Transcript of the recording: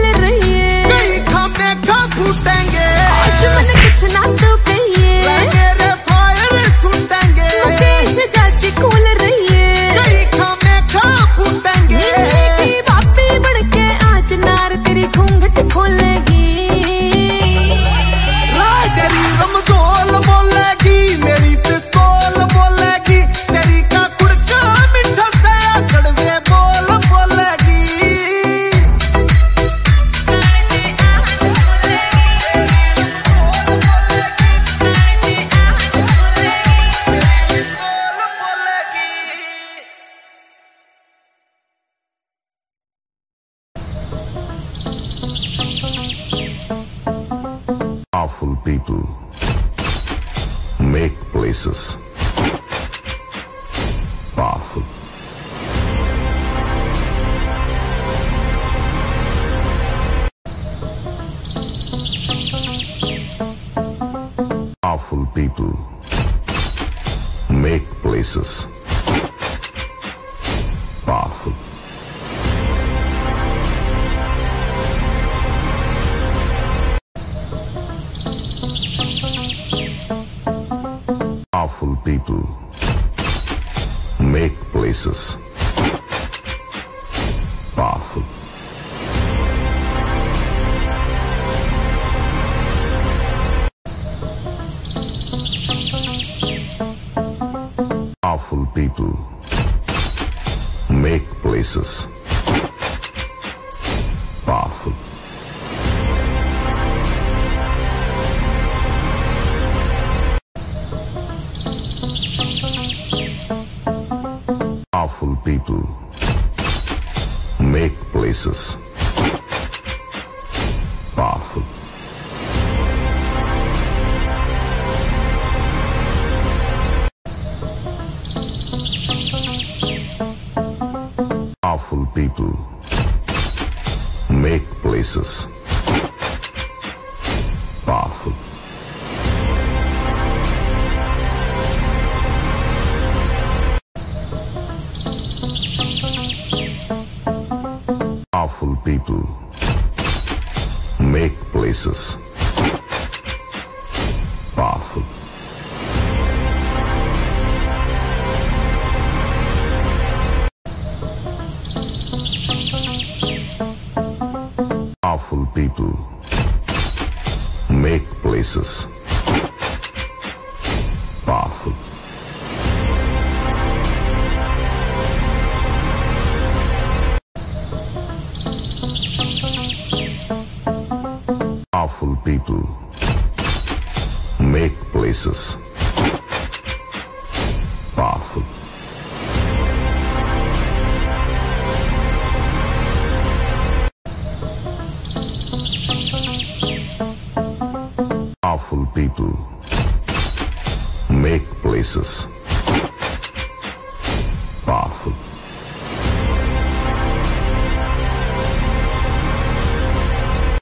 खोल रही है, कई खामे खा फूटेंगे, आज मैंने कुछ ना तो कहिए, मेरे फायर छूटेंगे, मुकेश चाची खोल रही है, कई खामे खा फूटेंगे, की बापी बन के आज नार तेरी घूंघट खोलेगी, तेरी रमजोल बोलेगी, मेरी पिस्तौल बोलेगी, तेरी का कुड़का मिठा से कड़वे बोल बोलेगी। Powerful people make places powerful. Powerful people make places powerful. Powerful people make places powerful. Powerful people make places powerful. Powerful people make places powerful. Powerful people make places powerful. Powerful people make places powerful. Powerful people make places powerful. Powerful people make places powerful. Powerful people make places